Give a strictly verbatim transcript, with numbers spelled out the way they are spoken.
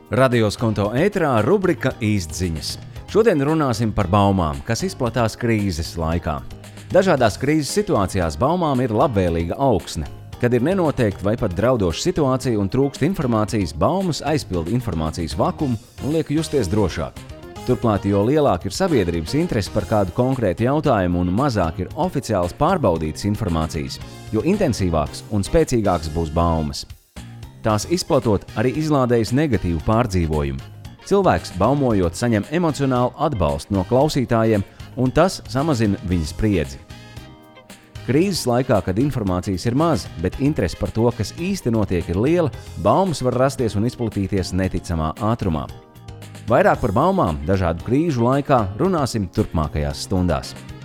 Radio Skonto ēterā rubrika Īstziņas. Šodien runāsim par baumām, kas izplatās krīzes laikā. Dažādās krīzes situācijās baumām ir labvēlīga augsne. Kad ir nenoteikta vai pat draudoša situācija un trūkst informācijas, baumas aizpilda informācijas vakumu un liek justies drošāk. Turklāt, jo lielāka ir sabiedrības interese par kādu konkrētu jautājumu un mazāk ir oficiāls pārbaudītas informācijas, jo intensīvāks un spēcīgāks būs baumas. Tās izplatot arī izlādējas negatīvu pārdzīvojumu. Cilvēks, baumojot, saņem emocionālu atbalstu no klausītājiem, un tas samazina viņa spriedzi. Krīzes laikā, kad informācijas ir maz, bet interese par to, kas īsti notiek, ir liela, baumas var rasties un izplatīties neticamā ātrumā. Vairāk par baumām dažādu krīžu laikā runāsim turpmākajās stundās.